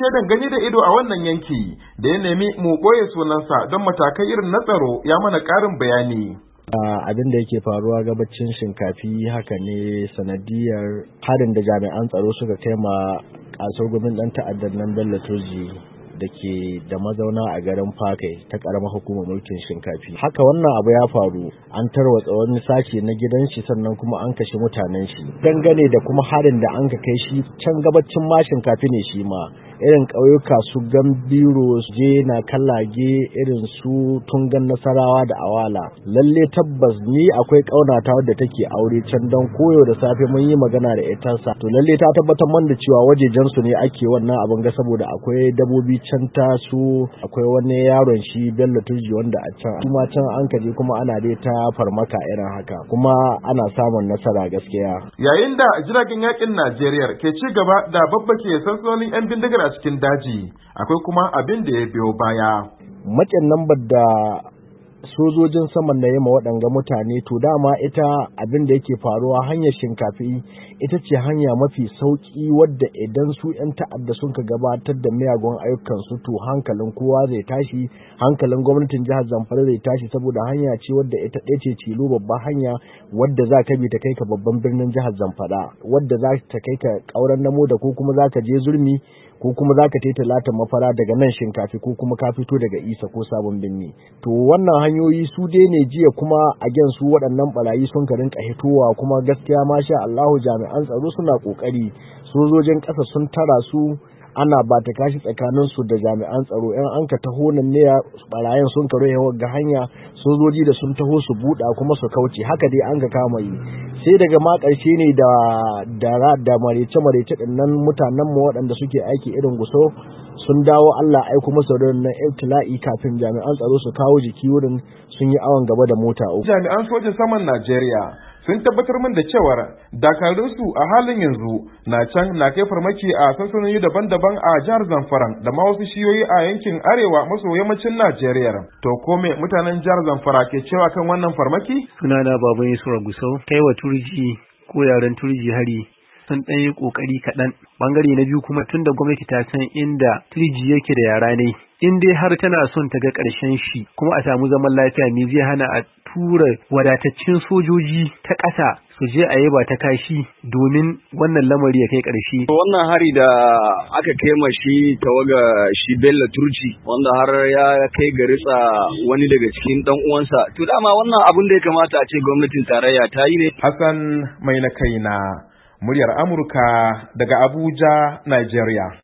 shaidan gani da ido a wannan yanki da ya nemi mu ɓoye sunansa don matakai irin na tsaro ya mana ƙarin bayani. Abin da yake faruwa gabacin Shinkafi haka ne sanadiyar harin da jami'an tsaro suka kai ma kasar gwamnatin dan ta'addan nan Bello Turji da ke da mazauna a garin Fakai ta karamar hukumar mulkin Shinkafi. Haka wannan abu ya faru, an tarwatsa wani sashi na gidan shi sannan kuma an kashe mutanen shi. Dangane da kuma harin da an ka kai shi can gabacin ma Shinkafi ne shi ma. Irin ƙauyuka su Gambiro, je na Kallage, irin su Tungan Nasarawa da Awala. Lalle tabbas ni akwai ƙaunata wadda take aure can don koyo da safe mun yi magana da ita sa. To lalle ta tabbatar man da cewa wajejen su ne ake wannan abin ga saboda akwai dabobi can ta su, akwai wani yaron shi Bello Turji wanda a can kuma can an kaje kuma ana dai ta farmaka irin haka kuma ana samun nasara gaskiya. Yayin da jiragen yakin Najeriya ke ci gaba da babbake sansanonin 'yan bindigar cikin daji, akwai kuma abin da ya biyo baya. Macen lambar da sojojin saman na yamma waɗanga mutane to dama ita abin da yake faruwa hanyar Shinkafi ita ce hanya mafi sauki wadda idan su 'yan ta'adda sun ka gabatar da miyagun ayyukansu to hankalin kowa zai tashi, hankalin gwamnatin jihar Zamfara zai tashi saboda hanya ce wadda ita ɗaya ce tilo babban hanya wadda za ka bi ta kai ka babban birnin jihar Zamfara, wadda za ta kai ka ƙauren namo da ko kuma za ka je Zurmi ko kuma za ka taita Latin Mafara daga nan Shinkafi ko kuma ka fito daga Isa ko Sabon Birni. To wannan hanyoyi su dai ne jiya kuma a su waɗannan barayi sun ka rinka hitowa kuma gaskiya masha Allahu jami'an tsaro suna kokari, sojojin ƙasa sun tara su ana ba ta kashi tsakanin su da jami'an tsaro. Yan an ka taho nan ne barayin sun karo ga hanya, sojoji da sun taho su buɗa kuma su kauce, haka dai an ka kama yi. Sai daga ma ƙarshe ne da marece din nan mutanen mu waɗanda suke aiki irin Gusau sun dawo Allah aiko masa da nan ibtila'i kafin jami'an tsaro su kawo jiki wurin sun yi awon gaba da mota uku. Jami'an sojin saman Najeriya sun tabbatar min da cewar dakarunsu a halin yanzu na can na kai farmaki a sansanoni daban-daban a jihar Zamfara da ma wasu shiyoyi a yankin arewa maso yammacin Najeriya. To ko me mutanen jihar Zamfara ke cewa kan wannan farmaki? Sunana Baban Yusuf Gusau, kai wa Turji ko yaren Turji hari sun ɗan yi ƙoƙari kaɗan. Bangare na biyu kuma tun da gwamnati ta san inda Turji yake da yara ne, in dai har tana son ta ga ƙarshen shi kuma a samu zaman lafiya ne zai hana a tura wadataccen sojoji ta ƙasa su je a yaba ta kashi domin wannan lamari ya kai ƙarshe. Wannan hari da aka kai ma shi tawaga shi Bello Turji wanda har ya kai ga ritsa wani daga cikin dan uwansa. To dama wannan abin da ya kamata a ce gwamnatin tarayya ta yi ne. Hassan mai na kaina, muryar Amurka daga Abuja, Nigeria.